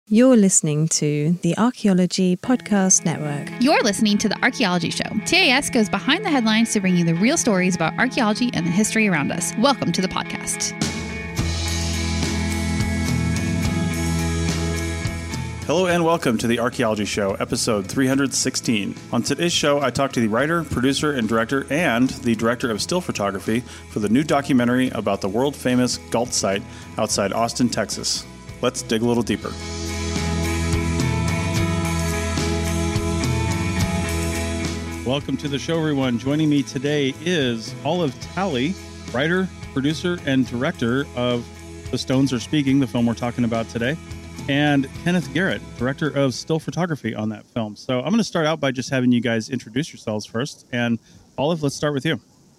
You're listening to the Archaeology Podcast Network. You're listening to The Archaeology Show. TAS goes behind the headlines to bring you the real stories about archaeology and the history around us. Welcome to the podcast. Hello and welcome to The Archaeology Show, episode 316. On today's show, I talk to the writer, producer, and director, and the director of still photography for the new documentary about the world-famous Gault site outside Austin, Texas. Let's dig a little deeper. Welcome to the show, everyone. Joining me today is Olive Talley, writer, producer, and director of The Stones Are Speaking, the film we're talking about today, and Kenneth Garrett, director of still photography on that film. So I'm going to start out by just having you guys introduce yourselves first. And Olive, let's start with you.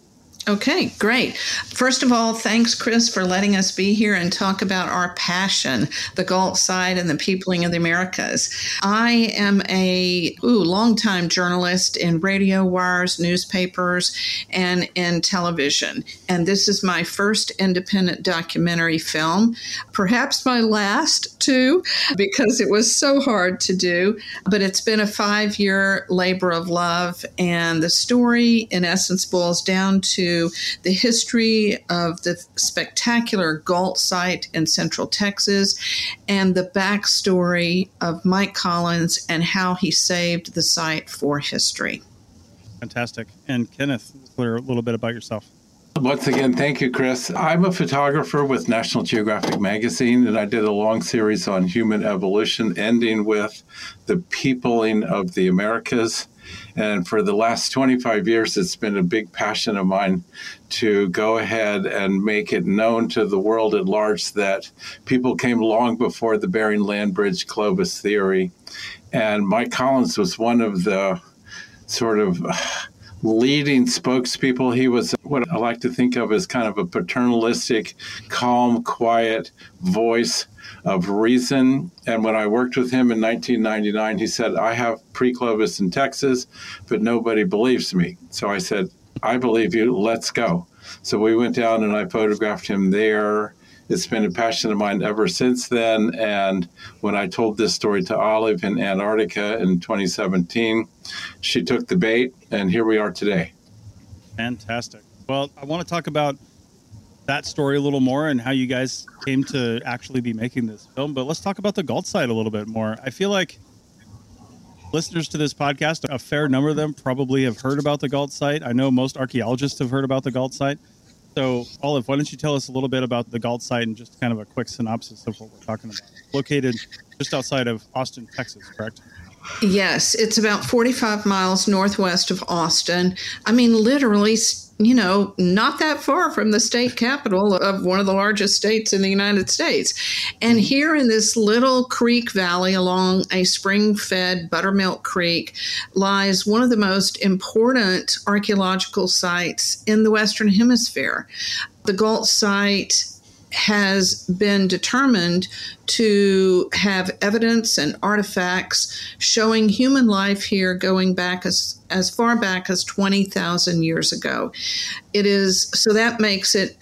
Okay, great. First of all, thanks, Chris, for letting us be here and talk about our passion, the Gault site and the peopling of the Americas. I am a longtime journalist in radio wires, newspapers, and in television. And this is my first independent documentary film, perhaps my last too, because it was so hard to do. But it's been a 5-year labor of love. And the story, in essence, boils down to the history of the spectacular Gault site in central Texas and the backstory of Mike Collins and how he saved the site for history. Fantastic. And Kenneth, clear a little bit about yourself. Once again, thank you, Chris. I'm a photographer with National Geographic Magazine, and I did a long series on human evolution, ending with the peopling of the Americas. And for the last 25 years, it's been a big passion of mine to go ahead and make it known to the world at large that people came long before the Bering Land Bridge Clovis theory. And Mike Collins was one of the sort of leading spokespeople. He was what I like to think of as kind of a paternalistic, calm, quiet voice of reason. And when I worked with him in 1999, he said, I have pre-Clovis in Texas, but nobody believes me. So I said, I believe you, let's go. So we went down and I photographed him there. It's been a passion of mine ever since then. And when I told this story to Olive in Antarctica in 2017, she took the bait, and here we are today. Fantastic. Well, I want to talk about that story a little more and how you guys came to actually be making this film. But let's talk about the Gault site a little bit more. I feel like listeners to this podcast, a fair number of them probably have heard about the Gault site. I know most archaeologists have heard about the Gault site. So, Olive, why don't you tell us a little bit about the Gault site and just kind of a quick synopsis of what we're talking about. Located just outside of Austin, Texas, correct? Yes, it's about 45 miles northwest of Austin. I mean, literally, not that far from the state capital of one of the largest states in the United States. And here in this little creek valley along a spring-fed buttermilk creek lies one of the most important archaeological sites in the Western Hemisphere. The Gault site has been determined to have evidence and artifacts showing human life here going back as far back as 20,000 years ago. It is, so that makes it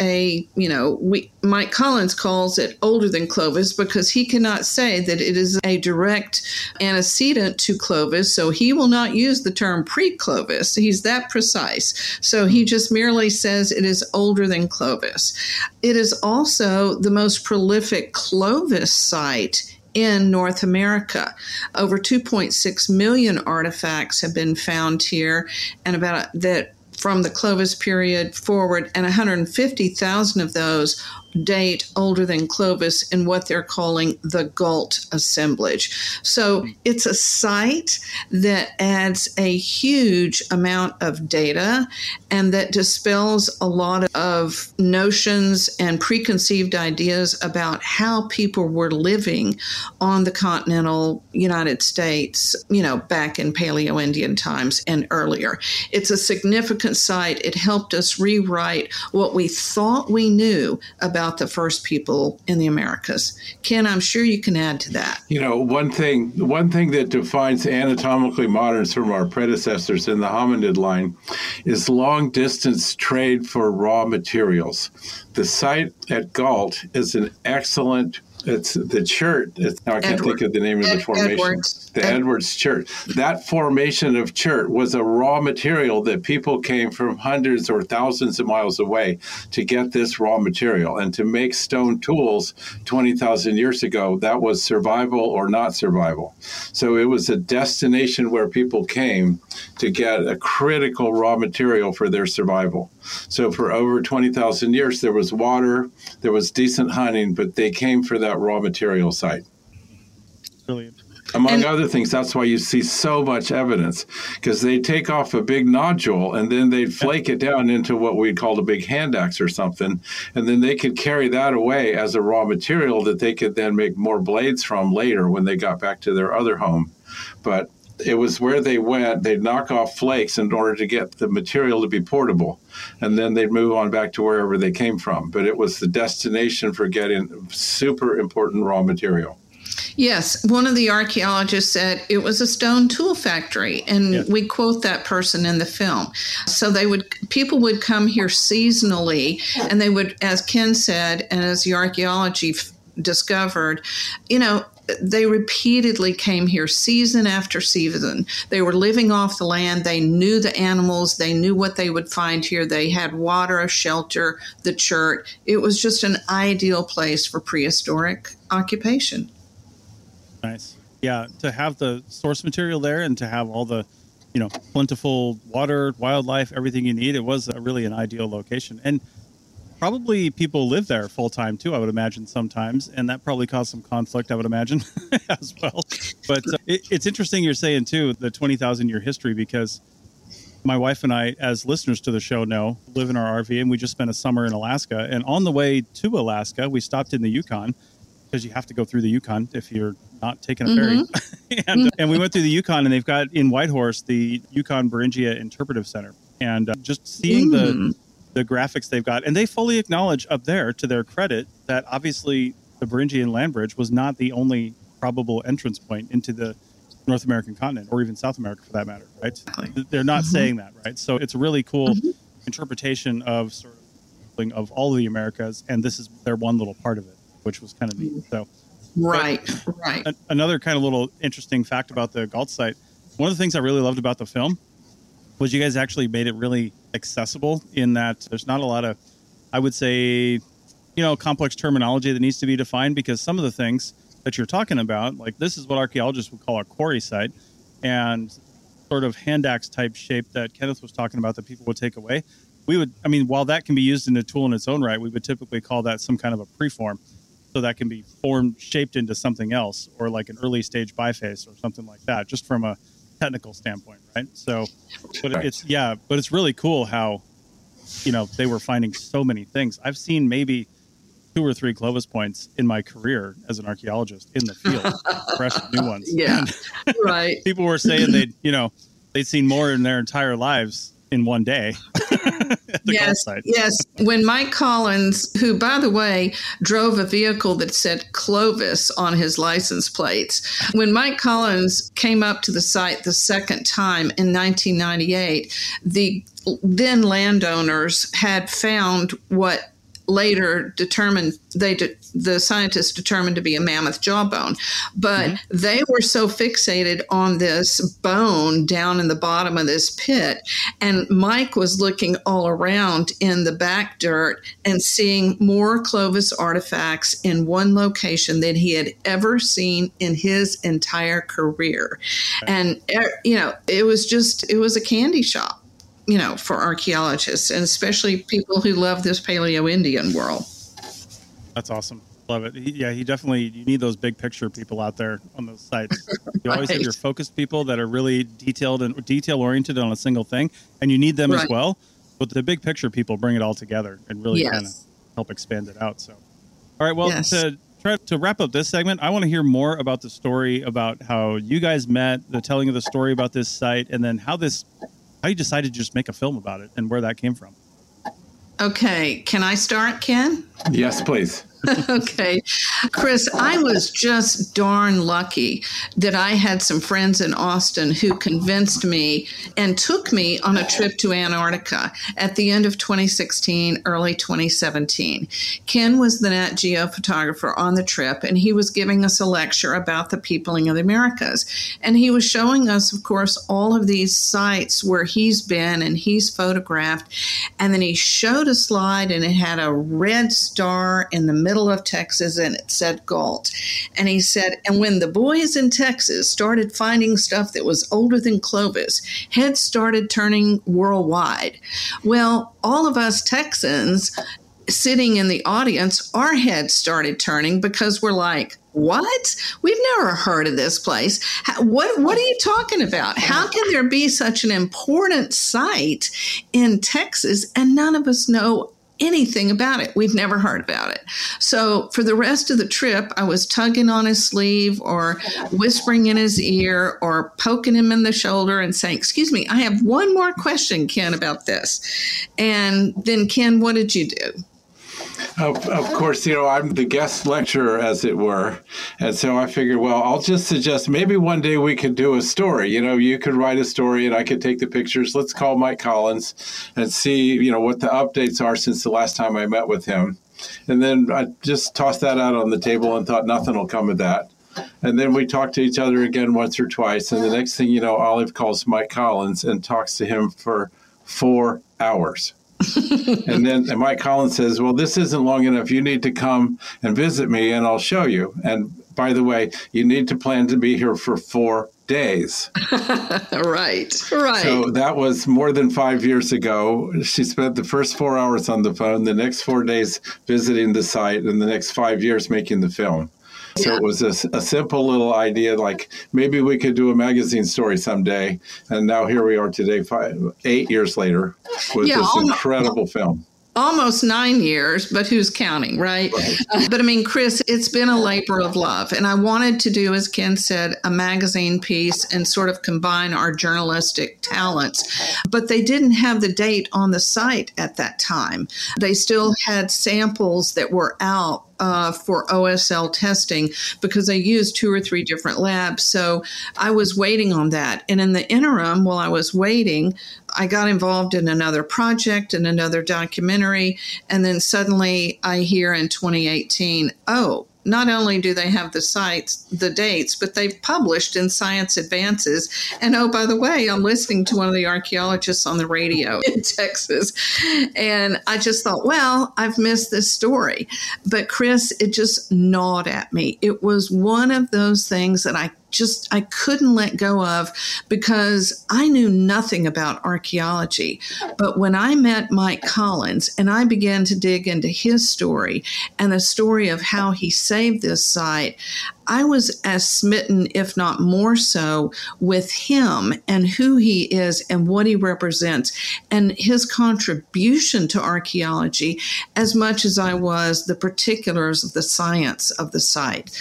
Mike Collins calls it older than Clovis because he cannot say that it is a direct antecedent to Clovis, so he will not use the term pre-Clovis. He's that precise. So he just merely says it is older than Clovis. It is also the most prolific Clovis site in North America. Over 2.6 million artifacts have been found here, and about that from the Clovis period forward, and 150,000 of those date older than Clovis in what they're calling the Gault assemblage. So it's a site that adds a huge amount of data and that dispels a lot of notions and preconceived ideas about how people were living on the continental United States, back in Paleo-Indian times and earlier. It's a significant site. It helped us rewrite what we thought we knew about the first people in the Americas. Ken, I'm sure you can add to that. One thing that defines anatomically moderns from our predecessors in the hominid line is long-distance trade for raw materials. The site at Gault is an excellent It's the church. Now I can't think of the name of the formation. Edwards Church. That formation of church was a raw material that people came from hundreds or thousands of miles away to get this raw material. And to make stone tools 20,000 years ago, that was survival or not survival. So it was a destination where people came to get a critical raw material for their survival. So for over 20,000 years, there was water, there was decent hunting, but they came for that raw material site. Brilliant. Among other things, that's why you see so much evidence, because they take off a big nodule and then they'd flake it down into what we'd call a big hand axe or something. And then they could carry that away as a raw material that they could then make more blades from later when they got back to their other home. But it was where they went, they'd knock off flakes in order to get the material to be portable. And then they'd move on back to wherever they came from. But it was the destination for getting super important raw material. Yes, one of the archaeologists said it was a stone tool factory, and we quote that person in the film. So people would come here seasonally, and they would, as Ken said, and as the archaeology discovered, they repeatedly came here season after season. They were living off the land. They knew the animals. They knew what they would find here. They had water, a shelter, the church. It was just an ideal place for prehistoric occupation. Nice. Yeah, to have the source material there and to have all the, plentiful water, wildlife, everything you need, it was really an ideal location. And probably people live there full time too, I would imagine sometimes. And that probably caused some conflict, I would imagine, as well. But it's interesting you're saying too, the 20,000 year history, because my wife and I, as listeners to the show know, live in our RV, and we just spent a summer in Alaska. And on the way to Alaska, we stopped in the Yukon, because you have to go through the Yukon if you're not taking a ferry. And we went through the Yukon, and they've got in Whitehorse the Yukon Beringia Interpretive Center. And just seeing the graphics they've got, and they fully acknowledge up there, to their credit, that obviously the Beringian land bridge was not the only probable entrance point into the North American continent, or even South America for that matter, right? Exactly. They're not saying that, right? So it's a really cool interpretation of sort of all of the Americas, and this is their one little part of it, which was kind of neat. So, right. Another kind of little interesting fact about the Gault site. One of the things I really loved about the film was you guys actually made it really accessible, in that there's not a lot of, I would say, complex terminology that needs to be defined, because some of the things that you're talking about, like this is what archaeologists would call a quarry site, and sort of hand axe type shape that Kenneth was talking about that people would take away. While that can be used in a tool in its own right, we would typically call that some kind of a preform. So that can be shaped into something else, or like an early stage biface or something like that, just from a technical standpoint, right? So, but it's really cool how, they were finding so many things. I've seen maybe 2 or 3 Clovis points in my career as an archaeologist in the field, fresh new ones. Yeah, right. People were saying they'd seen more in their entire lives in one day. At the Gault site. Yes. When Mike Collins, who, by the way, drove a vehicle that said Clovis on his license plates, when Mike Collins came up to the site the second time in 1998, the then landowners had found what later the scientists determined to be a mammoth jawbone. But they were so fixated on this bone down in the bottom of this pit. And Mike was looking all around in the back dirt and seeing more Clovis artifacts in one location than he had ever seen in his entire career. And, it was a candy shop, for archaeologists, and especially people who love this Paleo-Indian world. That's awesome. Love it. He definitely, you need those big picture people out there on those sites. You always have your focused people that are really detailed and detail oriented on a single thing, and you need them as well. But the big picture people bring it all together and really kind of help expand it out. So, all right. Well, to try to wrap up this segment, I want to hear more about the story about how you guys met, the telling of the story about this site, and then how you decided to just make a film about it and where that came from. Okay. Can I start, Ken? Yes, please. Okay. Chris, I was just darn lucky that I had some friends in Austin who convinced me and took me on a trip to Antarctica at the end of 2016, early 2017. Ken was the Nat Geo photographer on the trip, and he was giving us a lecture about the peopling of the Americas. And he was showing us, of course, all of these sites where he's been and he's photographed. And then he showed a slide, and it had a red star in the middle of Texas, and it said Galt. And he said, and when the boys in Texas started finding stuff that was older than Clovis, heads started turning worldwide. Well, all of us Texans sitting in the audience, our heads started turning because we're like, what? We've never heard of this place. What are you talking about? How can there be such an important site in Texas and none of us know anything about it? We've never heard about it. So for the rest of the trip, I was tugging on his sleeve or whispering in his ear or poking him in the shoulder and saying, excuse me, I have one more question, Ken, about this. And then, Ken, what did you do? Of course, I'm the guest lecturer, as it were. And so I figured, well, I'll just suggest maybe one day we could do a story. You could write a story and I could take the pictures. Let's call Mike Collins and see, what the updates are since the last time I met with him. And then I just tossed that out on the table and thought nothing will come of that. And then we talked to each other again once or twice. And the next thing you know, Olive calls Mike Collins and talks to him for 4 hours. And then Mike Collins says, well, this isn't long enough. You need to come and visit me and I'll show you. And by the way, you need to plan to be here for 4 days. Right. So that was more than 5 years ago. She spent the first 4 hours on the phone, the next 4 days visiting the site, and the next 5 years making the film. So it was a simple little idea, like maybe we could do a magazine story someday. And now here we are today, 8 years later, with this incredible film. Almost 9 years, but who's counting, right? But I mean, Chris, it's been a labor of love. And I wanted to do, as Ken said, a magazine piece and sort of combine our journalistic talents. But they didn't have the date on the site at that time. They still had samples that were out for OSL testing because they used 2 or 3 different labs. So I was waiting on that. And in the interim, while I was waiting, I got involved in another project and another documentary. And then suddenly I hear in 2018, not only do they have the dates, but they've published in Science Advances. And by the way, I'm listening to one of the archaeologists on the radio in Texas. And I just thought, well, I've missed this story. But Chris, it just gnawed at me. It was one of those things that I couldn't let go of because I knew nothing about archaeology. But when I met Mike Collins and I began to dig into his story and the story of how he saved this site, I was as smitten, if not more so, with him and who he is and what he represents and his contribution to archaeology as much as I was the particulars of the science of the site.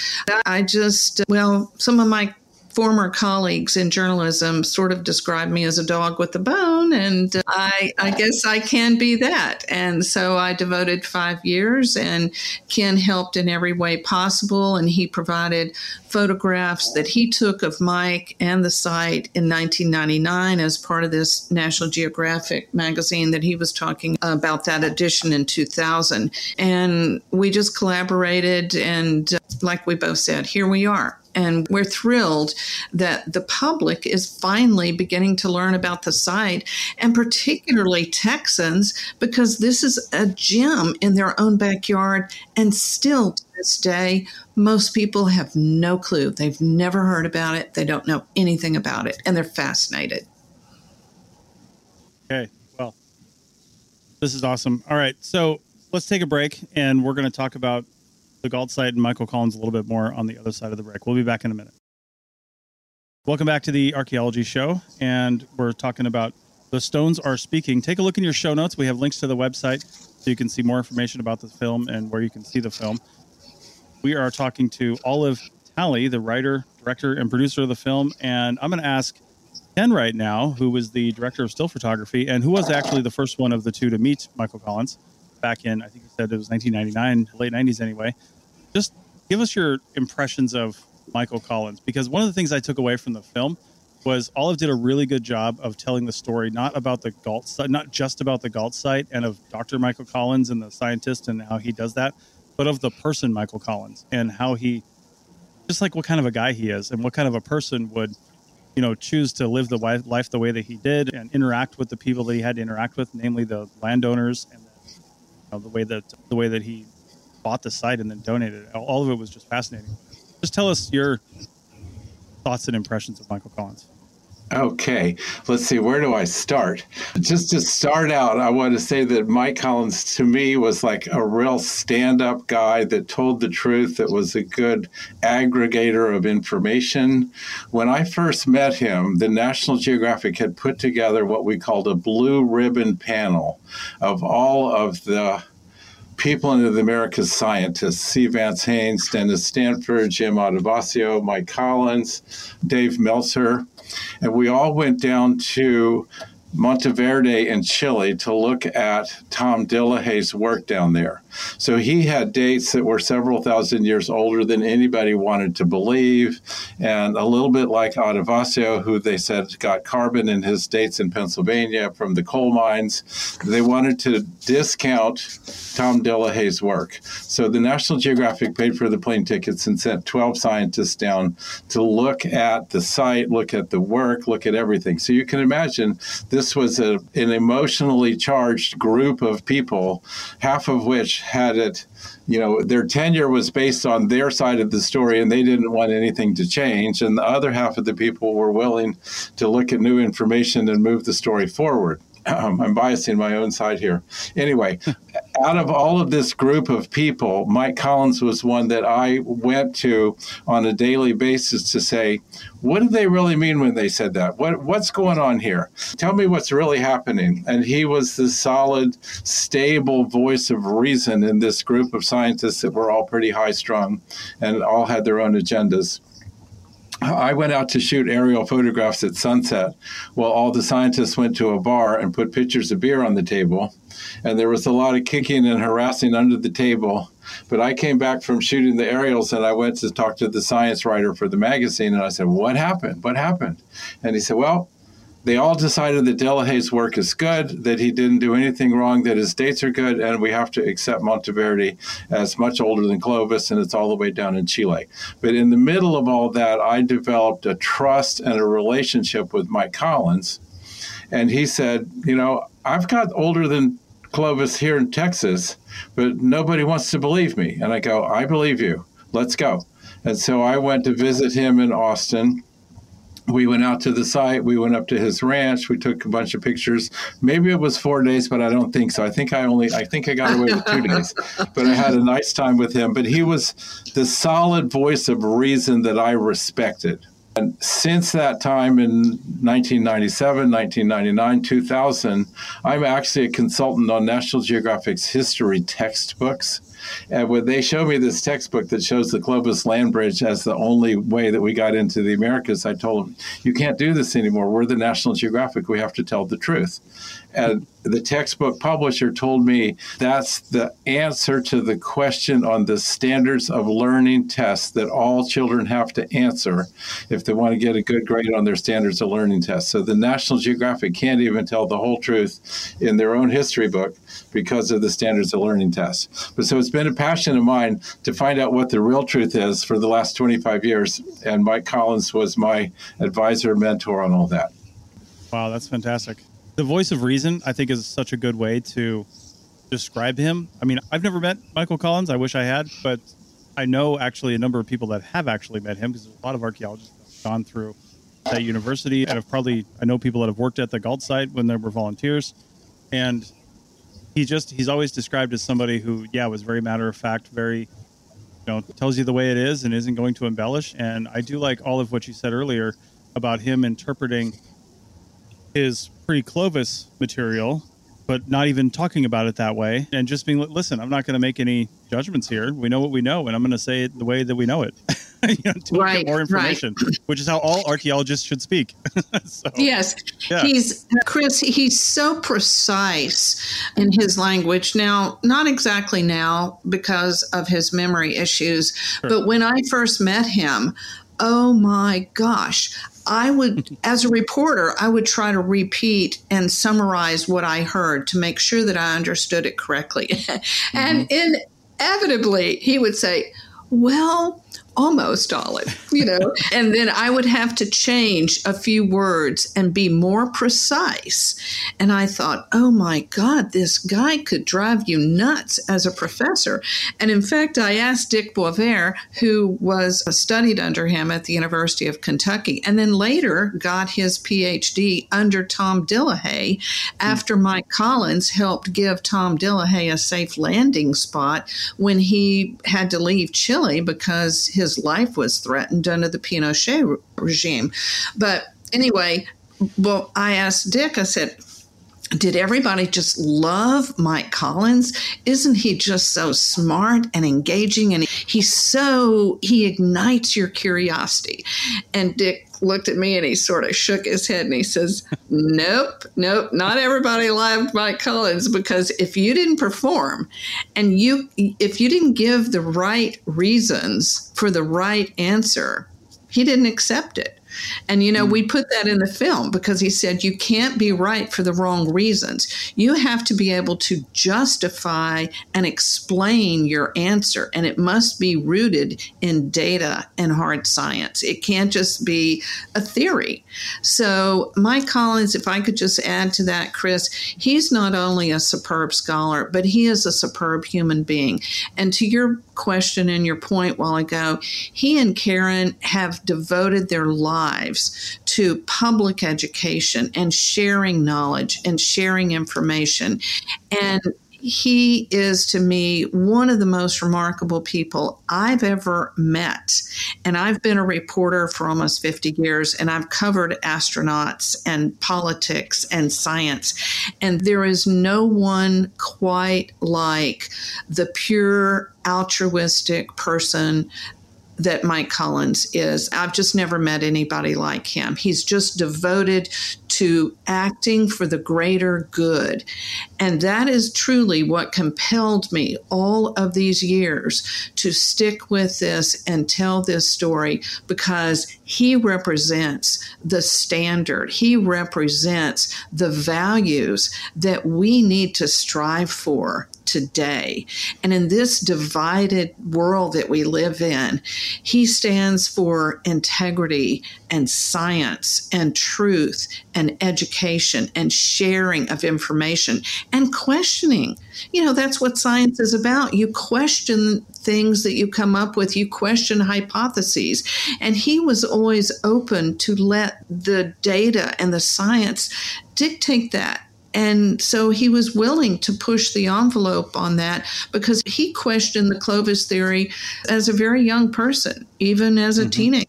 Some of my former colleagues in journalism sort of described me as a dog with a bone, and I guess I can be that. And so I devoted 5 years, and Ken helped in every way possible, and he provided photographs that he took of Mike and the site in 1999 as part of this National Geographic magazine that he was talking about, that edition in 2000. And we just collaborated, and like we both said, here we are. And we're thrilled that the public is finally beginning to learn about the site, and particularly Texans, because this is a gem in their own backyard. And still to this day, most people have no clue. They've never heard about it. They don't know anything about it, and they're fascinated. Okay, well, this is awesome. All right, so let's take a break, and we're going to talk about the Galt site and Michael Collins a little bit more on the other side of the break. We'll be back in a minute. Welcome back to the Archaeology Show, and we're talking about The Stones Are Speaking. Take a look in your show notes. We have links to the website so you can see more information about the film and where you can see the film. We are talking to Olive Talley, the writer, director, and producer of the film, and I'm going to ask Ken right now, who was the director of still photography and who was actually the first one of the two to meet Michael Collins, back in, I think you said it was 1999, late 90s anyway. Just give us your impressions of Michael Collins, because one of the things I took away from the film was Olive did a really good job of telling the story, not about the Galt site, not just about the Galt site and of Dr. Michael Collins and the scientist and how he does that, but of the person Michael Collins and how he, just like what kind of a guy he is and what kind of a person would, choose to live the life the way that he did and interact with the people that he had to interact with, namely the landowners, and the way that he bought the site and then donated it. All of it was just fascinating. Just tell us your thoughts and impressions of Michael Collins. Okay, let's see, where do I start? Just to start out, I want to say that Mike Collins, to me, was like a real stand-up guy that told the truth, that was a good aggregator of information. When I first met him, the National Geographic had put together what we called a blue ribbon panel of all of the people in the Americas scientists: C. Vance Haynes, Dennis Stanford, Jim Adovasio, Mike Collins, Dave Meltzer. And we all went down to Monteverde in Chile to look at Tom Dillahay's work down there. So he had dates that were several thousand years older than anybody wanted to believe, and a little bit like Adovasio, who they said got carbon in his dates in Pennsylvania from the coal mines. They wanted to discount Tom Dillahay's work. So the National Geographic paid for the plane tickets and sent 12 scientists down to look at the site, look at the work, look at everything. So you can imagine this was an emotionally charged group of people, half of which had it, their tenure was based on their side of the story and they didn't want anything to change. And the other half of the people were willing to look at new information and move the story forward. I'm biasing my own side here. Anyway, out of all of this group of people, Mike Collins was one that I went to on a daily basis to say, what did they really mean when they said that? What's going on here? Tell me what's really happening. And he was the solid, stable voice of reason in this group of scientists that were all pretty high-strung and all had their own agendas. I went out to shoot aerial photographs at sunset while all the scientists went to a bar and put pitchers of beer on the table. And there was a lot of kicking and harassing under the table. But I came back from shooting the aerials and I went to talk to the science writer for the magazine. And I said, what happened? What happened? And he said, well, they all decided that Dillahay's work is good, that he didn't do anything wrong, that his dates are good, and we have to accept Monteverde as much older than Clovis, and it's all the way down in Chile. But in the middle of all that, I developed a trust and a relationship with Mike Collins. And he said, I've got older than Clovis here in Texas, but nobody wants to believe me. And I go, I believe you. Let's go. And so I went to visit him in Austin. We went out to the site. We went up to his ranch. We took a bunch of pictures. Maybe it was 4 days, but I don't think so. I think I got away with 2 days. But I had a nice time with him. But he was the solid voice of reason that I respected. And since that time in 1997, 1999, 2000, I'm actually a consultant on National Geographic's history textbooks. And when they show me this textbook that shows the Clovis Land Bridge as the only way that we got into the Americas, I told them, you can't do this anymore. We're the National Geographic. We have to tell the truth. And the textbook publisher told me that's the answer to the question on the standards of learning test that all children have to answer if they want to get a good grade on their standards of learning test. So the National Geographic can't even tell the whole truth in their own history book because of the standards of learning test. But so it's been a passion of mine to find out what the real truth is for the last 25 years. And Mike Collins was my advisor, mentor on all that. Wow, that's fantastic. The voice of reason, I think, is such a good way to describe him. I mean, I've never met Michael Collins. I wish I had, but I know actually a number of people that have actually met him because there's a lot of archaeologists that have gone through that university and I know people that have worked at the Galt site when they were volunteers. And he's always described as somebody who, was very matter of fact, very, tells you the way it is and isn't going to embellish. And I do like all of what you said earlier about him interpreting his pre-Clovis material, but not even talking about it that way and just being, listen, I'm not going to make any judgments here. We know what we know, and I'm going to say it the way that we know it. to get more information, which is how all archaeologists should speak. Yes. Yeah. He's so precise in his language. Now, not exactly now because of his memory issues, but when I first met him, oh my gosh, I would, as a reporter, I would try to repeat and summarize what I heard to make sure that I understood it correctly. And inevitably, he would say, well, almost, Olive, and then I would have to change a few words and be more precise. And I thought, oh my God, this guy could drive you nuts as a professor. And in fact, I asked Dick Boisvert, who was studied under him at the University of Kentucky, and then later got his PhD under Tom Dillehay after Mike Collins helped give Tom Dillehay a safe landing spot when he had to leave Chile because his life was threatened under the Pinochet regime. But anyway, well, I asked Dick, I said, did everybody just love Mike Collins? Isn't he just so smart and engaging? And he ignites your curiosity. And Dick looked at me and he sort of shook his head and he says, nope, not everybody loved Mike Collins, because if you didn't perform and if you didn't give the right reasons for the right answer, he didn't accept it. And, we put that in the film because he said you can't be right for the wrong reasons. You have to be able to justify and explain your answer, and it must be rooted in data and hard science. It can't just be a theory. So Mike Collins, if I could just add to that, Chris, he's not only a superb scholar, but he is a superb human being. And to your question and your point while ago, he and Karen have devoted their lives to public education and sharing knowledge and sharing information. And he is, to me, one of the most remarkable people I've ever met. And I've been a reporter for almost 50 years, and I've covered astronauts and politics and science. And there is no one quite like the pure altruistic person that Mike Collins is. I've just never met anybody like him. He's just devoted to acting for the greater good. And that is truly what compelled me all of these years to stick with this and tell this story, because he represents the standard. He represents the values that we need to strive for today. And in this divided world that we live in, he stands for integrity and science and truth and education and sharing of information and questioning. That's what science is about. You question things that you come up with. You question hypotheses. And he was always open to let the data and the science dictate that. And so he was willing to push the envelope on that, because he questioned the Clovis theory as a very young person, even as a teenager.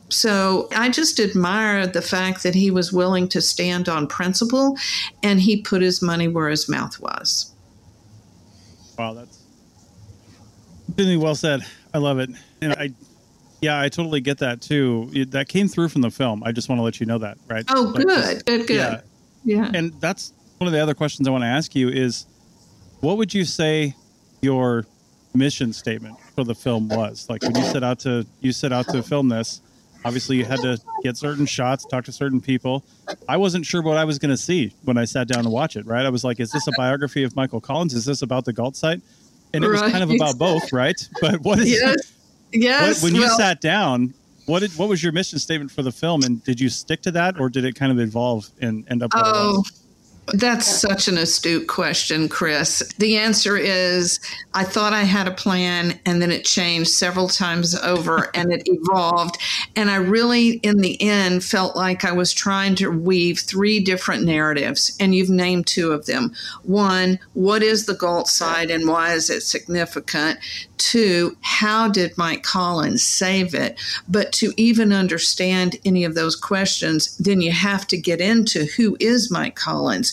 So I just admire the fact that he was willing to stand on principle, and he put his money where his mouth was. Wow, that's really well said. I love it. And I totally get that too. That came through from the film. I just want to let you know that, right? Oh, good. Yeah. And that's one of the other questions I want to ask you is, what would you say your mission statement for the film was? Like, when you set out to film this, obviously you had to get certain shots, talk to certain people. I wasn't sure what I was going to see when I sat down to watch it, right? I was like, is this a biography of Michael Collins? Is this about the Galt site? And it was kind of about both, right? But what is Yes. When you sat down, what was your mission statement for the film, and did you stick to that, or did it kind of evolve and end up what it was? That's such an astute question, Chris. The answer is, I thought I had a plan, and then it changed several times over and it evolved. And I really, in the end, felt like I was trying to weave three different narratives, and you've named two of them. One, what is the Galt site and why is it significant? Two, how did Mike Collins save it? But to even understand any of those questions, then you have to get into who is Mike Collins.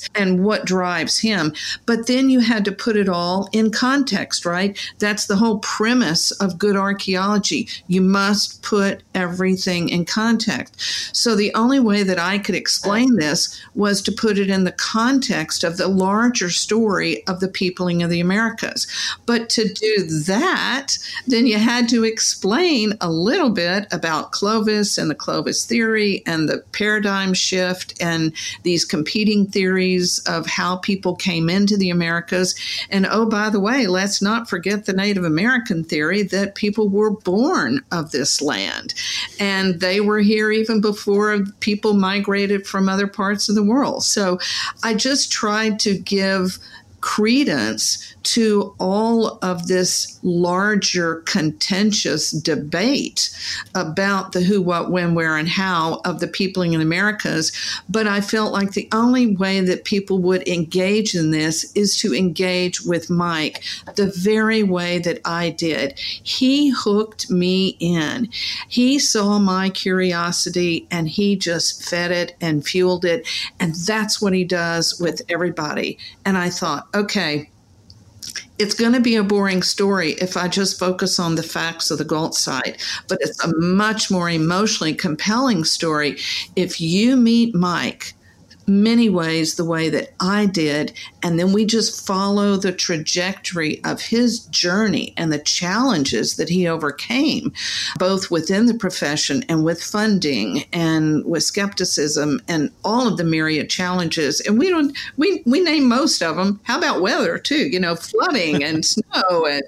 and what drives him. But then you had to put it all in context, right? That's the whole premise of good archaeology. You must put everything in context. So the only way that I could explain this was to put it in the context of the larger story of the peopling of the Americas. But to do that, then you had to explain a little bit about Clovis and the Clovis theory and the paradigm shift and these competing theories of how people came into the Americas. And oh, by the way, let's not forget the Native American theory that people were born of this land. And they were here even before people migrated from other parts of the world. So I just tried to give credence to all of this larger contentious debate about the who, what, when, where, and how of the peopling in the Americas. But I felt like the only way that people would engage in this is to engage with Mike the very way that I did. He hooked me in. He saw my curiosity and he just fed it and fueled it. And that's what he does with everybody. And I thought, okay, it's going to be a boring story if I just focus on the facts of the Galt site, but it's a much more emotionally compelling story if you meet Mike many ways the way that I did, and then we just follow the trajectory of his journey and the challenges that he overcame, both within the profession and with funding and with skepticism and all of the myriad challenges. And we name most of them. How about weather too? Flooding and snow, and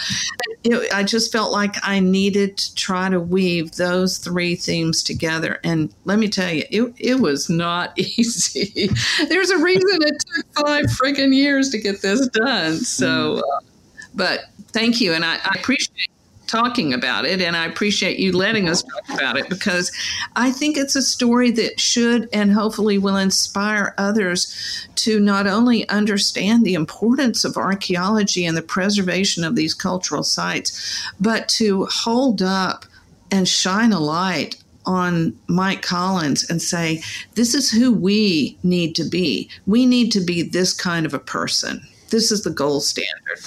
I just felt like I needed to try to weave those three themes together. And let me tell you, it was not easy. There's a reason it took 5 friggin' years to get this done. So, but thank you. And I appreciate talking about it. And I appreciate you letting us talk about it, because I think it's a story that should and hopefully will inspire others to not only understand the importance of archaeology and the preservation of these cultural sites, but to hold up and shine a light on Mike Collins and say, this is who we need to be. We need to be this kind of a person. This is the gold standard.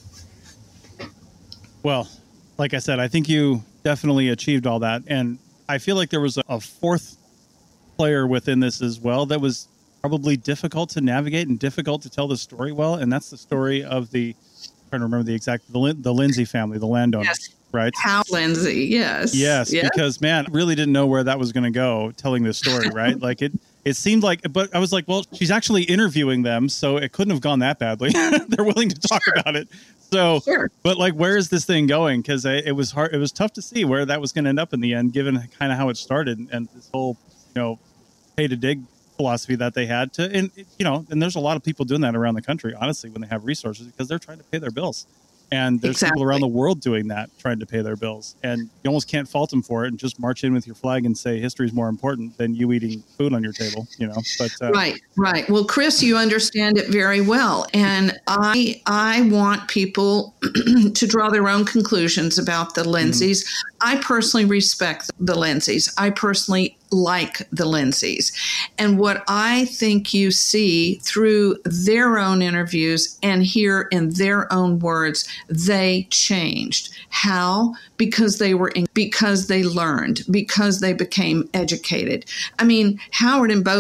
Well, like I said, I think you definitely achieved all that. And I feel like there was a fourth player within this as well that was probably difficult to navigate and difficult to tell the story well. And that's the story of I'm trying to remember the exact, the Lindsay family, the landowners. Yes. Right? Hal Lindsay, yes. Yes, because, man, I really didn't know where that was going to go telling this story, right? Like, it seemed like, but I was like, well, she's actually interviewing them, so it couldn't have gone that badly. They're willing to talk about it. So, but like, where is this thing going? Because it was hard. It was tough to see where that was going to end up in the end, given kind of how it started and this whole, pay to dig philosophy that they had to, and there's a lot of people doing that around the country, honestly, when they have resources, because they're trying to pay their bills. And there's people around the world doing that, trying to pay their bills. And you almost can't fault them for it and just march in with your flag and say history is more important than you eating food on your table, But Right. Well, Chris, you understand it very well. And I want people to draw their own conclusions about the Lindsays. I personally respect the Lindsays. I personally like the Lindsays. And what I think you see through their own interviews and hear in their own words, they changed. How? Because they learned, because they became educated. I mean, Howard and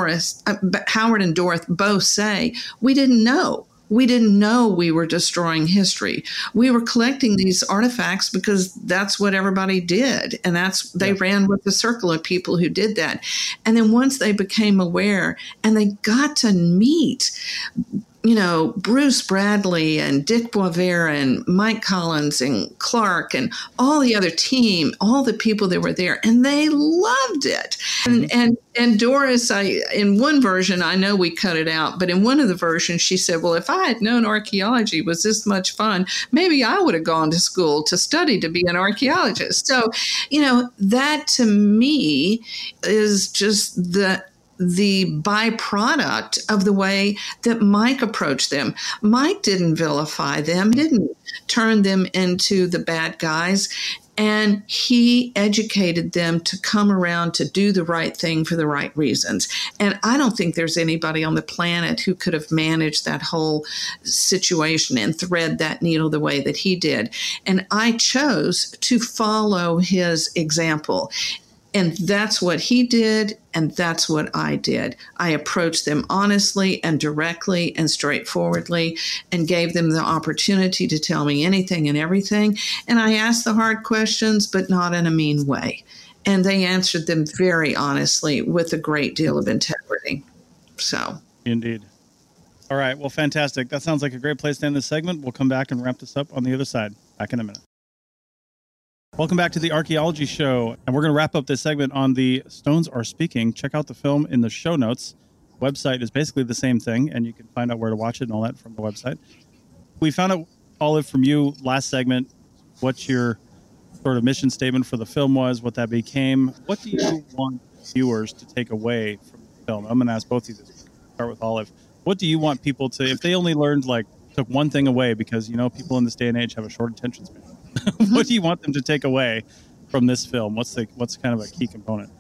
Dorothy both say, we didn't know. We didn't know we were destroying history. We were collecting these artifacts because that's what everybody did. And they ran with the circle of people who did that. And then once they became aware and they got to meet, Bruce Bradley and Dick Boisvert and Mike Collins and Clark and all the other team, all the people that were there, and they loved it. And Doris, in one version, I know we cut it out, but in one of the versions, she said, well, if I had known archaeology was this much fun, maybe I would have gone to school to study to be an archaeologist. So, that to me is just the byproduct of the way that Mike approached them. Mike didn't vilify them, didn't turn them into the bad guys. And he educated them to come around to do the right thing for the right reasons. And I don't think there's anybody on the planet who could have managed that whole situation and thread that needle the way that he did. And I chose to follow his example. And that's what he did, and that's what I did. I approached them honestly and directly and straightforwardly and gave them the opportunity to tell me anything and everything. And I asked the hard questions, but not in a mean way. And they answered them very honestly with a great deal of integrity. So, indeed. All right. Well, fantastic. That sounds like a great place to end this segment. We'll come back and wrap this up on the other side. Back in a minute. Welcome back to the Archaeology Show, and we're going to wrap up this segment on the Stones Are Speaking. Check out the film in the show notes. Website is basically the same thing, and you can find out where to watch it and all that from the website. We found out, Olive, from you last segment, what your sort of mission statement for the film was, what that became. What do you want viewers to take away from the film? I'm going to ask both of you this. Start with Olive. What do you want people to, if they only learned, took one thing away, because, people in this day and age have a short attention span. What do you want them to take away from this film? What's kind of a key component?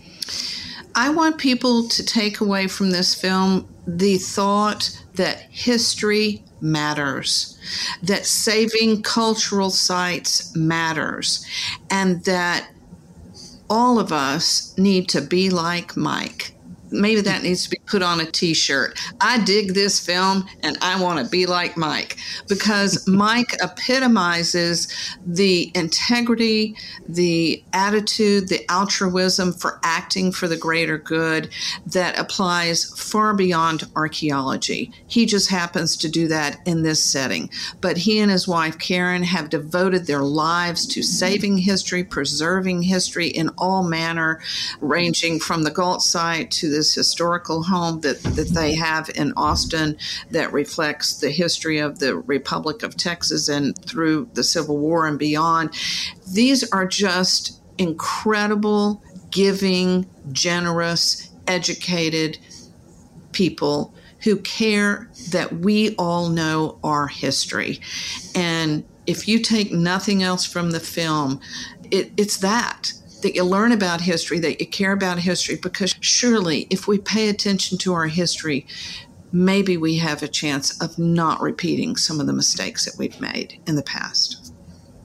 I want people to take away from this film the thought that history matters, that saving cultural sites matters, and that all of us need to be like Mike. Maybe that needs to be put on a T-shirt. I dig this film and I want to be like Mike, because Mike epitomizes the integrity, the attitude, the altruism for acting for the greater good that applies far beyond archaeology. He just happens to do that in this setting. But he and his wife, Karen, have devoted their lives to saving history, preserving history in all manner, ranging from the Galt site to this historical home that they have in Austin that reflects the history of the Republic of Texas and through the Civil War and beyond. These are just incredible, giving, generous, educated people who care that we all know our history. And if you take nothing else from the film, it's that you learn about history, that you care about history, because surely if we pay attention to our history, maybe we have a chance of not repeating some of the mistakes that we've made in the past.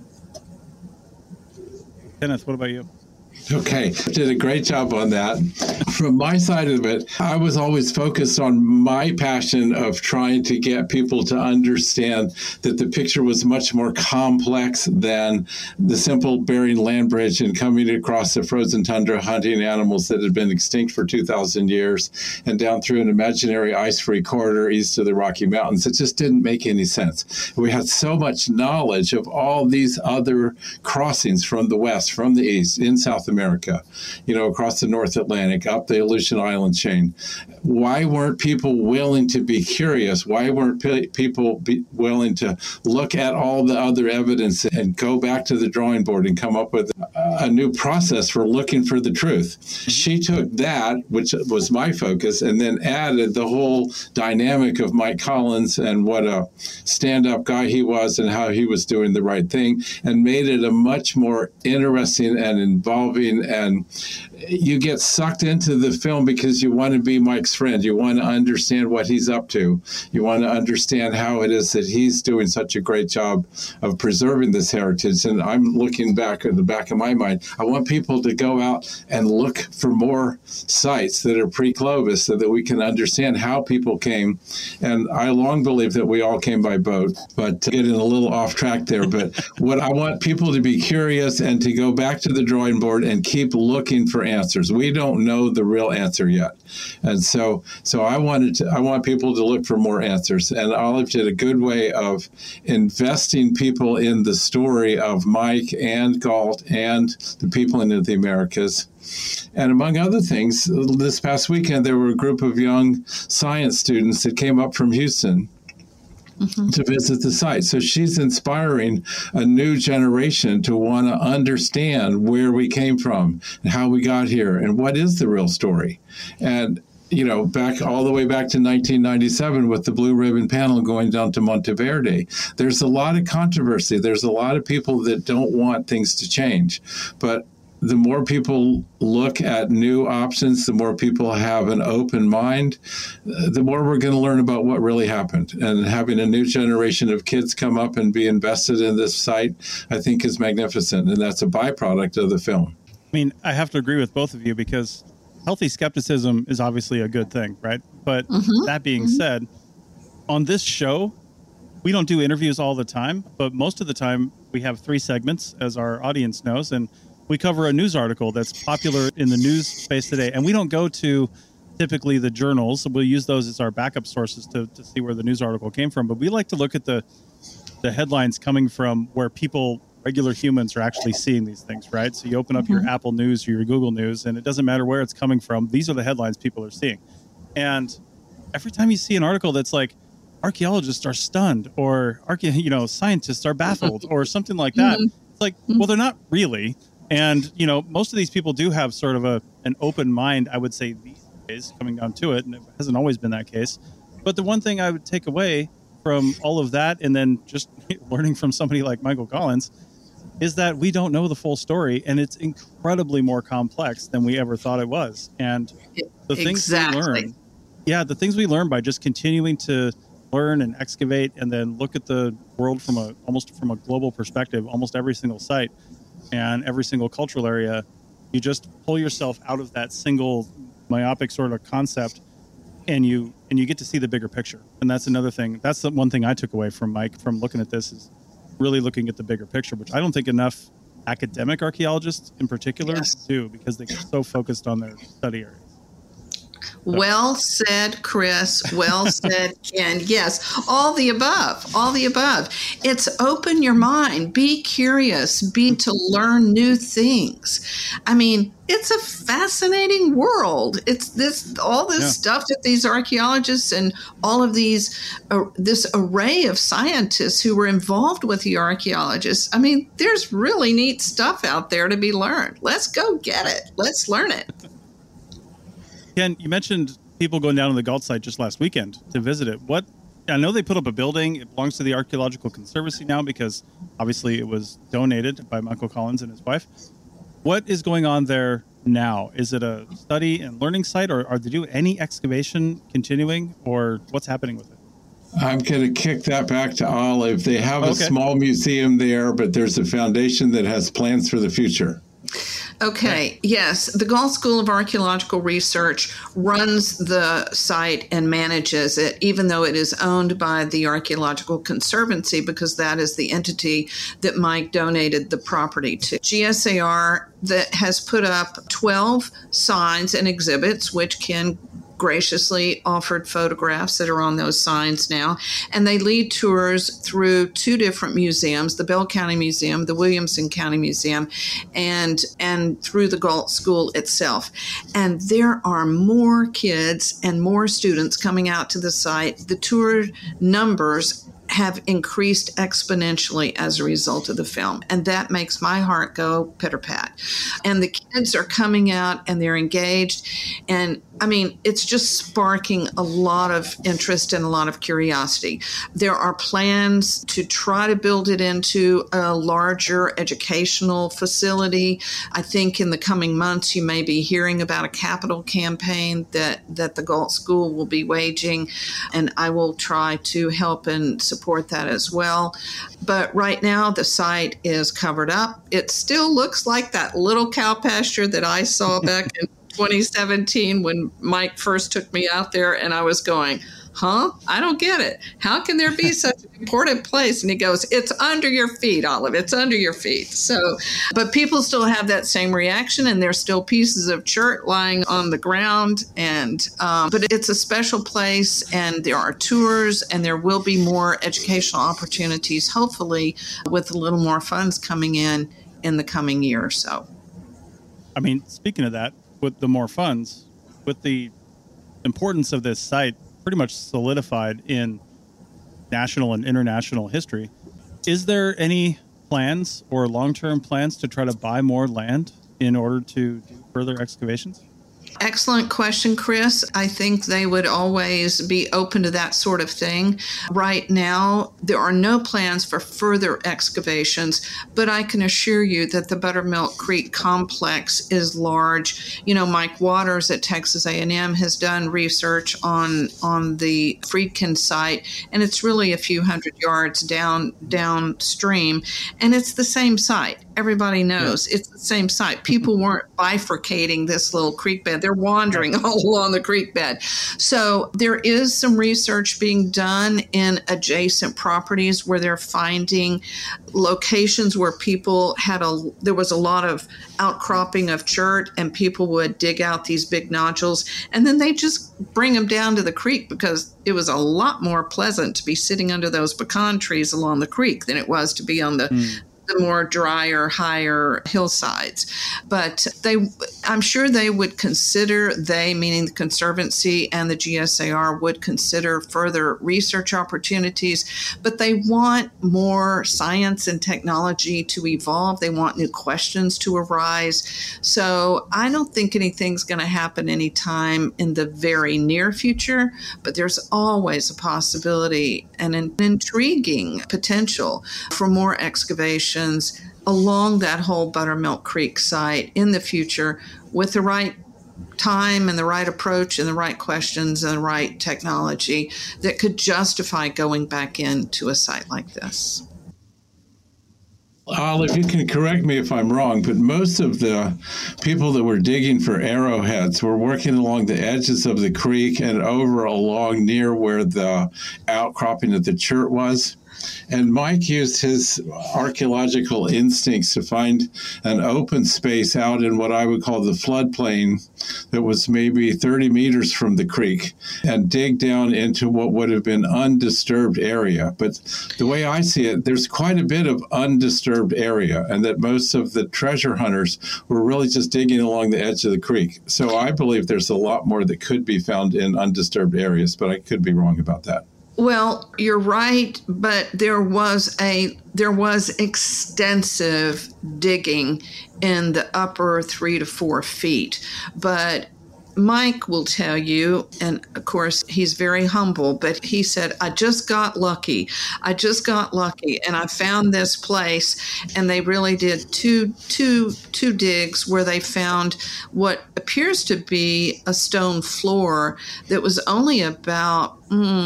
Kenneth, what about you? Okay, did a great job on that. From my side of it, I was always focused on my passion of trying to get people to understand that the picture was much more complex than the simple Bering land bridge and coming across the frozen tundra, hunting animals that had been extinct for 2,000 years, and down through an imaginary ice-free corridor east of the Rocky Mountains. It just didn't make any sense. We had so much knowledge of all these other crossings from the west, from the east, in South America, across the North Atlantic, up the Aleutian Island chain. Why weren't people willing to be curious? Why weren't people willing to look at all the other evidence and go back to the drawing board and come up with a new process for looking for the truth? She took that, which was my focus, and then added the whole dynamic of Mike Collins and what a stand-up guy he was and how he was doing the right thing, and made it a much more interesting and involving, and you get sucked into the film because you want to be Mike's friend. You want to understand what he's up to. You want to understand how it is that he's doing such a great job of preserving this heritage. And I'm looking back at the back of my mind. I want people to go out and look for more sites that are pre-Clovis so that we can understand how people came. And I long believed that we all came by boat, but getting a little off track there. But what I want people to be curious and to go back to the drawing board and keep looking for answers. We don't know the real answer yet. And so I want people to look for more answers. And Olive did a good way of investing people in the story of Mike and Galt and the people in the Americas. And among other things, this past weekend, there were a group of young science students that came up from Houston to visit the site. So she's inspiring a new generation to want to understand where we came from and how we got here and what is the real story. And back all the way back to 1997 with the Blue Ribbon Panel going down to Monteverde. There's a lot of controversy. There's a lot of people that don't want things to change. But the more people look at new options, the more people have an open mind, the more we're going to learn about what really happened. And having a new generation of kids come up and be invested in this site, I think is magnificent. And that's a byproduct of the film. I mean, I have to agree with both of you because healthy skepticism is obviously a good thing, right? But that being said, on this show, we don't do interviews all the time, but most of the time we have 3 segments, as our audience knows, and we cover a news article that's popular in the news space today. And we don't go to typically the journals. So we'll use those as our backup sources to see where the news article came from. But we like to look at the headlines coming from where people, regular humans, are actually seeing these things, right? So you open up your Apple News or your Google News, and it doesn't matter where it's coming from. These are the headlines people are seeing. And every time you see an article that's like, archaeologists are stunned, or scientists are baffled, or something like that, it's like, well, they're not really. And, most of these people do have sort of an open mind, I would say, these days, coming down to it. And it hasn't always been that case. But the one thing I would take away from all of that, and then just learning from somebody like Michael Collins, is that we don't know the full story. And it's incredibly more complex than we ever thought it was. And the things we learn by just continuing to learn and excavate and then look at the world from a global perspective, almost every single site and every single cultural area, you just pull yourself out of that single myopic sort of concept, and you get to see the bigger picture. And that's another thing. That's the one thing I took away from Mike from looking at this, is really looking at the bigger picture, which I don't think enough academic archaeologists in particular do, because they get so focused on their study areas. Well said, Chris. Well said, Ken. Yes, all the above. All the above. It's open your mind. Be curious. Be to learn new things. I mean, it's a fascinating world. It's this stuff that these archaeologists and all of these this array of scientists who were involved with the archaeologists. I mean, there's really neat stuff out there to be learned. Let's go get it. Let's learn it. Ken, you mentioned people going down to the Gault site just last weekend to visit it. I know they put up a building. It belongs to the Archaeological Conservancy now because obviously it was donated by Michael Collins and his wife. What is going on there now? Is it a study and learning site, or are they doing any excavation continuing, or what's happening with it? I'm going to kick that back to Olive. They have a small museum there, but there's a foundation that has plans for the future. Okay, yes. The Gault School of Archaeological Research runs the site and manages it, even though it is owned by the Archaeological Conservancy, because that is the entity that Mike donated the property to. GSAR that has put up 12 signs and exhibits, which Ken graciously offered photographs that are on those signs now. And they lead tours through 2 different museums, the Bell County Museum, the Williamson County Museum, and through the Gault School itself. And there are more kids and more students coming out to the site. The tour numbers have increased exponentially as a result of the film. And that makes my heart go pitter-pat. And the kids are coming out and they're engaged. And I mean, it's just sparking a lot of interest and a lot of curiosity. There are plans to try to build it into a larger educational facility. I think in the coming months, you may be hearing about a capital campaign that the Gault School will be waging, and I will try to help and support that as well. But right now, the site is covered up. It still looks like that little cow pasture that I saw back in 2017 when Mike first took me out there, and I was going, I don't get it. How can there be such an important place? And he goes, it's under your feet, Olive. It's under your feet. So, but people still have that same reaction, and there's still pieces of chert lying on the ground. And, but it's a special place, and there are tours, and there will be more educational opportunities, hopefully with a little more funds coming in the coming year or so. I mean, speaking of that, with the more funds, with the importance of this site pretty much solidified in national and international history, is there any plans or long-term plans to try to buy more land in order to do further excavations? Excellent question, Chris. I think they would always be open to that sort of thing. Right now, there are no plans for further excavations, but I can assure you that the Buttermilk Creek complex is large. You know, Mike Waters at Texas A&M has done research on the Friedkin site, and it's really a few hundred yards downstream, and it's the same site. Everybody knows it's the same site. People weren't bifurcating this little creek bed. They're wandering all along the creek bed. So there is some research being done in adjacent properties where they're finding locations where people there was a lot of outcropping of chert, and people would dig out these big nodules, and then they just bring them down to the creek because it was a lot more pleasant to be sitting under those pecan trees along the creek than it was to be on the more drier, higher hillsides. But I'm sure they would consider, meaning the Conservancy and the GSAR, would consider further research opportunities, but they want more science and technology to evolve. They want new questions to arise. So I don't think anything's going to happen anytime in the very near future, but there's always a possibility and an intriguing potential for more excavations along that whole Buttermilk Creek site in the future with the right time and the right approach and the right questions and the right technology that could justify going back into a site like this. Olive, you can correct me if I'm wrong, but most of the people that were digging for arrowheads were working along the edges of the creek and over along near where the outcropping of the chert was. And Mike used his archaeological instincts to find an open space out in what I would call the floodplain that was maybe 30 meters from the creek and dig down into what would have been undisturbed area. But the way I see it, there's quite a bit of undisturbed area, and that most of the treasure hunters were really just digging along the edge of the creek. So I believe there's a lot more that could be found in undisturbed areas, but I could be wrong about that. Well, you're right, but there was extensive digging in the upper 3 to 4 feet. But Mike will tell you, and of course he's very humble, but he said, I just got lucky, and I found this place. And they really did two digs where they found what appears to be a stone floor that was only about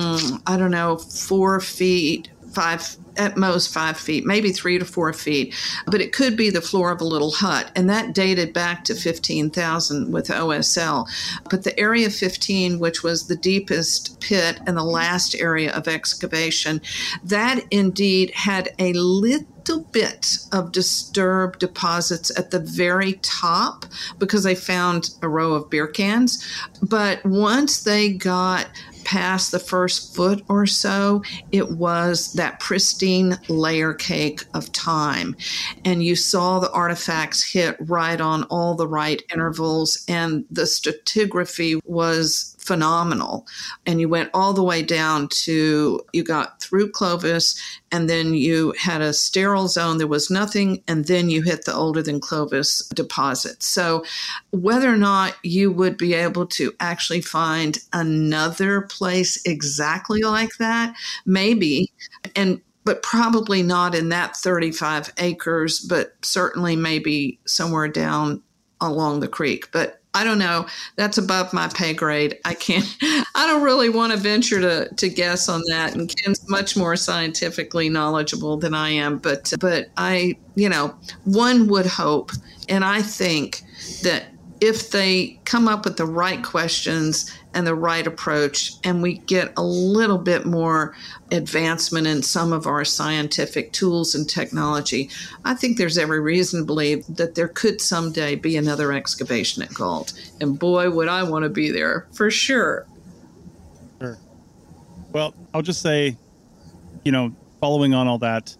4 feet, at most 5 feet, maybe 3 to 4 feet, but it could be the floor of a little hut. And that dated back to 15,000 with OSL. But the Area 15, which was the deepest pit and the last area of excavation, that indeed had a little bit of disturbed deposits at the very top because they found a row of beer cans. But once they got past the first foot or so, it was that pristine layer cake of time. And you saw the artifacts hit right on all the right intervals, and the stratigraphy was phenomenal. And you went all the way down to, you got through Clovis, and then you had a sterile zone. There was nothing, and then you hit the older than Clovis deposit. So whether or not you would be able to actually find another place exactly like that, maybe, but probably not in that 35 acres, but certainly maybe somewhere down along the creek. But I don't know. That's above my pay grade. I don't really want to venture to guess on that. And Ken's much more scientifically knowledgeable than I am. But I, one would hope, and I think that if they come up with the right questions and the right approach, and we get a little bit more advancement in some of our scientific tools and technology, I think there's every reason to believe that there could someday be another excavation at Gault. And boy, would I want to be there for sure. Sure. Well, I'll just say, following on all that,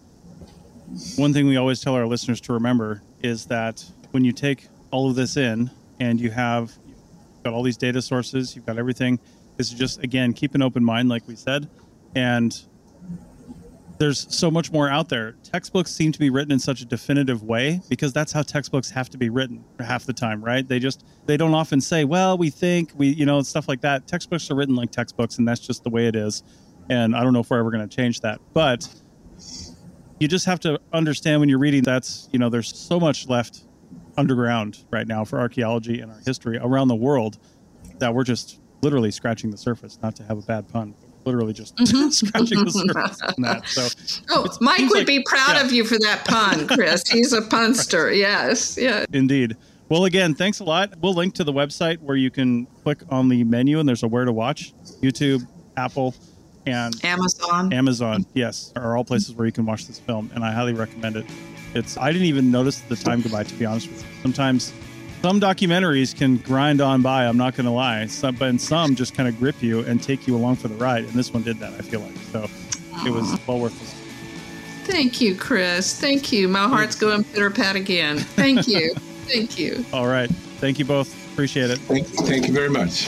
one thing we always tell our listeners to remember is that when you take all of this in and you've got all these data sources, you've got everything, this is just, again, keep an open mind, like we said, and there's so much more out there. Textbooks seem to be written in such a definitive way because that's how textbooks have to be written half the time, right? They don't often say, well, we think, stuff like that. Textbooks are written like textbooks, and that's just the way it is. And I don't know if we're ever going to change that. But you just have to understand when you're reading there's so much left underground right now for archaeology and our history around the world that we're just literally scratching the surface, not to have a bad pun. Literally just scratching the surface on that. So, Mike would be proud of you for that pun, Chris. He's a punster. Yes. Yeah. Indeed. Well, again, thanks a lot. We'll link to the website where you can click on the menu and there's a where to watch. YouTube, Apple, and Amazon, yes, are all places where you can watch this film, and I highly recommend it. I didn't even notice the time go by, to be honest with you. Sometimes some documentaries can grind on by, I'm not going to lie, but some just kind of grip you and take you along for the ride, and this one did that, I feel like. So it was well worth it. Thank you, Chris. Thank you. My heart's going pitter-pat again. Thank you. Thank you. All right. Thank you both. Appreciate it. Thank you very much.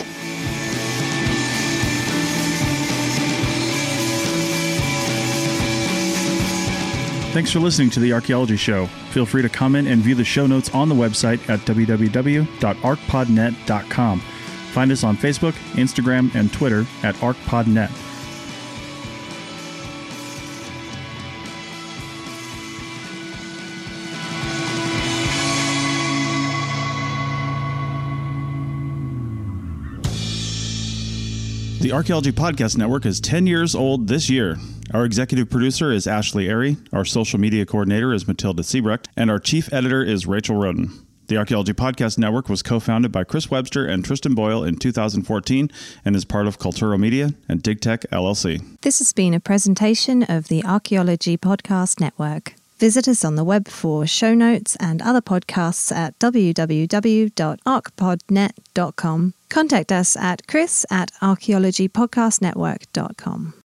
Thanks for listening to The Archaeology Show. Feel free to comment and view the show notes on the website at www.arcpodnet.com. Find us on Facebook, Instagram, and Twitter at ArcPodNet. The Archaeology Podcast Network is 10 years old this year. Our executive producer is Ashley Airy, our social media coordinator is Matilda Siebrecht, and our chief editor is Rachel Roden. The Archaeology Podcast Network was co-founded by Chris Webster and Tristan Boyle in 2014 and is part of Culturo Media and DigTech LLC. This has been a presentation of the Archaeology Podcast Network. Visit us on the web for show notes and other podcasts at www.arcpodnet.com. Contact us at chris@archaeologypodcastnetwork.com.